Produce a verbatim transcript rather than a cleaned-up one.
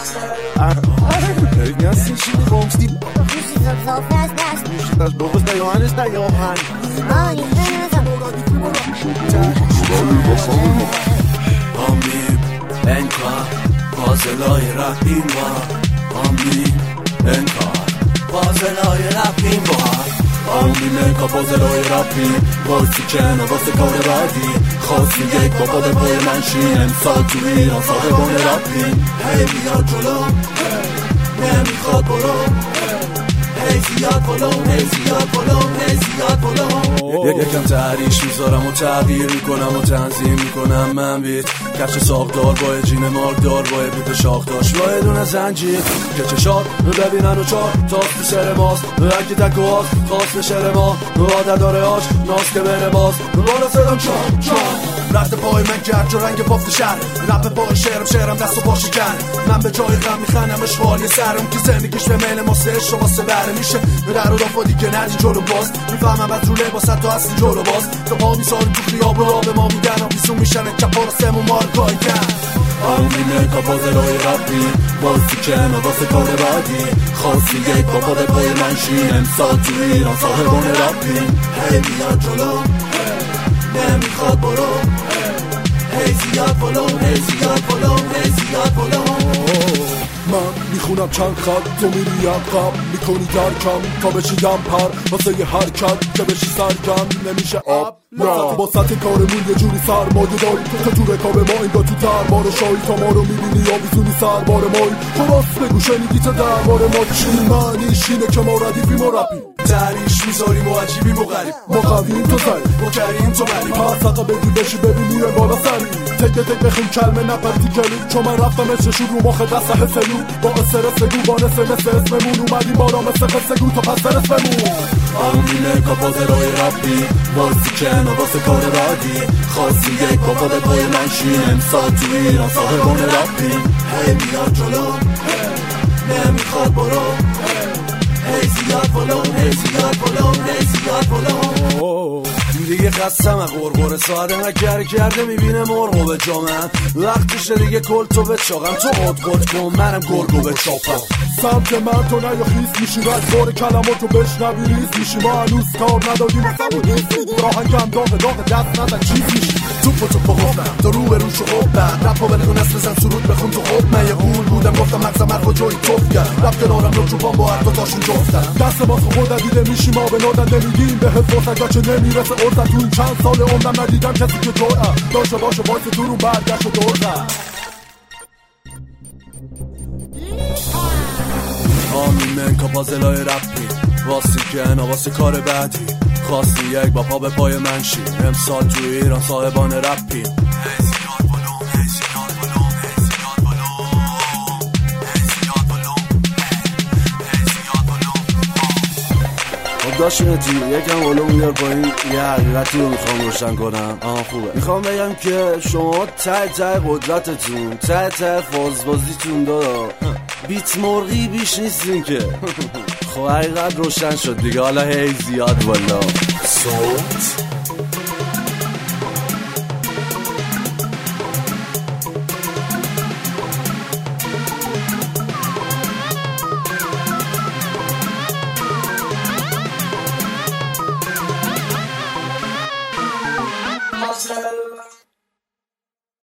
Ganzen Schiebungs, die das Doof ist der Johannes, der Johann. Amim, enkar, fazlay Rabbim var. Amim, enkar, fazlay Rabbim var. آمین انکار فاضلای رپی واسه کنه واسه کار بعدی خواستی یک بابا به پای من شین امسال تو ایران صاحبان رپی هی بیاد جلو نمیخواد برو هی زیاد بلو هی زیاد بلو هی زیاد بلو یکم تحریش میذارم و تغییر میکنم و تنظیم میکنم من بیت کفش ساختار با جین مارکدار با بیت شاخداش با دونه زنجیر که چشات ببینن و چار تاست تو سر ماست هرکی تک و هاست خواست به شر ما عادت داره هاش ناست که بره باز بالا صدام چان چان رفت پای من گرد جو رنگ بافت شهر رپ پای شعرم شعرم دست و پاش کن من به جای غم میخنم اشغالی سرم که زندگیش به میل ما سه شما سه بره میشه در و دافا دیگه ندی جلو باز میفهمم از رو لباست تا هستی جلو باز تا پا میساریم تو خیاب رو به ما میگن آفیسون میشن کپا رو سمون مارکای کن آمین انکار فاضلای رپی واسه کنه واسه کار بعدی خواستی یک بابا به پای من شین امسال تو ایران صاحبان رپی هی بیاد جلو نمیخواد برو هی زیاد بلو هی زیاد بلو هی زیاد بلو من میخونم چند خط تو میری عقب میکنی درکم تا بشیم پر واسه یه حرکت که بشی سرگم نمیشه آب نه با سطح کارمون یه جوری سرمایه داری تو تو رکاب ما اینگاه تو دربار شایی تا ما رو میبینی یا بیزونی سربار مایی خلاص بگو شنیدی تا دربار ما چی معنیش اینه که ما ردیفیم و رپی تحریش میذاریم و عجیبیم و غریب ما قویم تو سری ما کریم تو بری پس حقا بدی بشی ببین میره بالا سری تک تک بخیم کلمه نپرتی کلید چون من رفتم اششون رو مخ دست حسلو با استرس بگو با نسه نسه اسممون اومدیم بالا مثل خسته گو تا پس در اسممون آمین انکار فاضلای رپی واسه کنه واسه کار بعدی خواستی یک بابا به پای من شین امسال تو ایران صاحبان رپی هی بیاد جلو نمیخواد برو هی زیاد بلو هی زیاد بلو هی زیاد بلو دیگه خستم از غرغره ساعت نکره کرده میبینه مرغو به جامن وقتشه دیگه کل تو به چاقم تو خود خود کن منم گرگو به چاپم سمت من تو نه یا خیست میشی رد بار کلماتو بشنوی ریز میشی ما هنوز کار ندادیم اصلا و نیست راهنگم داغ داغ دست نزن چیز میشی توپ و توپ و خوبم تو رو به روشو خوبم رپ و بلگو نست بزن سرود بخون تو خوب من یه قول بودم گفتم مغزم حرف و جوی توف کرد رپ کنارم رو چوبان با هر تاشون جفتم دست باز خود دیده میشی ما به نادن نمیگیم به حس فرصت چه نمیرسه ارزت تو این چند سال عمرم ندیدم کسی که جورم داشته باشه باشه تو رو برگشت و دورم آمین انکار فاضلای رپی واسه کنه واسه کار بعدی خواستی یک با پا به پای من شی امسال تو ایران صاحبان رپی داشتی یکم علوم میار پایین یه حقیقتی رو میخوام روشن کنم. آه خوبه. میخوام بگم که شما ته ته قدرتتون ته ته فازبازیتون دارا بیت مرغی بیش نیستین که خب حقیقت روشن شد دیگه. حالا هی زیاد والا صوت Marcel